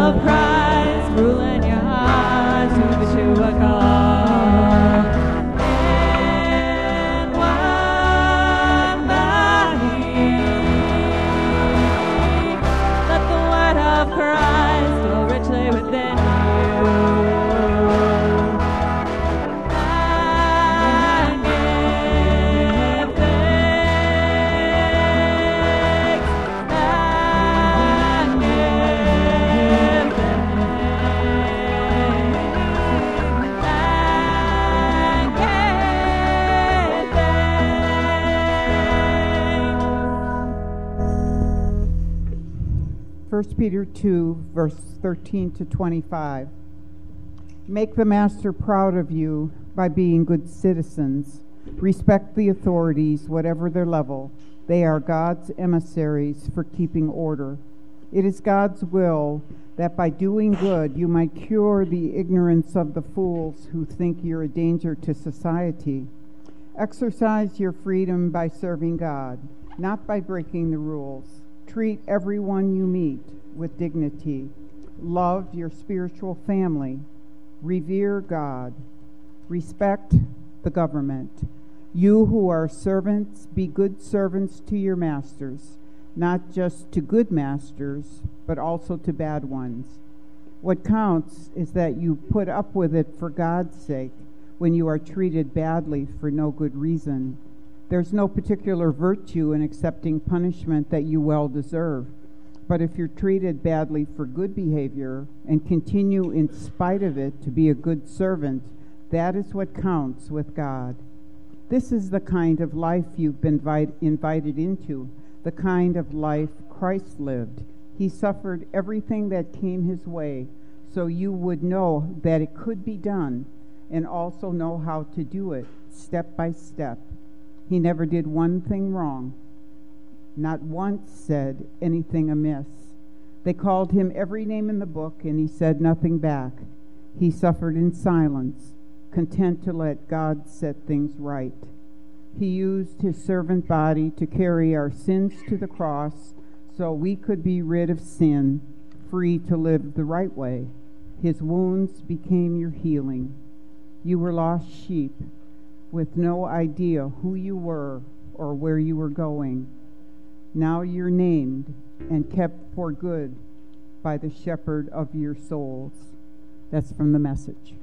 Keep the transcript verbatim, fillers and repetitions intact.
of Christ, ruling your hearts, move it to a call. In one body, let the word of Christ dwell richly within you. First Peter two, verse thirteen to twenty-five. Make the master proud of you by being good citizens. Respect the authorities, whatever their level. They are God's emissaries for keeping order. It is God's will that by doing good you might cure the ignorance of the fools who think you're a danger to society. Exercise your freedom by serving God, not by breaking the rules. Treat everyone you meet with dignity. Love your spiritual family. Revere God. Respect the government. You who are servants, be good servants to your masters, not just to good masters, but also to bad ones. What counts is that you put up with it for God's sake when you are treated badly for no good reason. There's no particular virtue in accepting punishment that you well deserve. But if you're treated badly for good behavior and continue in spite of it to be a good servant, that is what counts with God. This is the kind of life you've been invite, invited into, the kind of life Christ lived. He suffered everything that came his way so you would know that it could be done and also know how to do it step by step. He never did one thing wrong. Not once said anything amiss. They called him every name in the book, and he said nothing back. He suffered in silence, content to let God set things right. He used his servant body to carry our sins to the cross so we could be rid of sin, free to live the right way. His wounds became your healing. You were lost sheep, with no idea who you were or where you were going. Now you're named and kept for good by the shepherd of your souls. That's from the Message.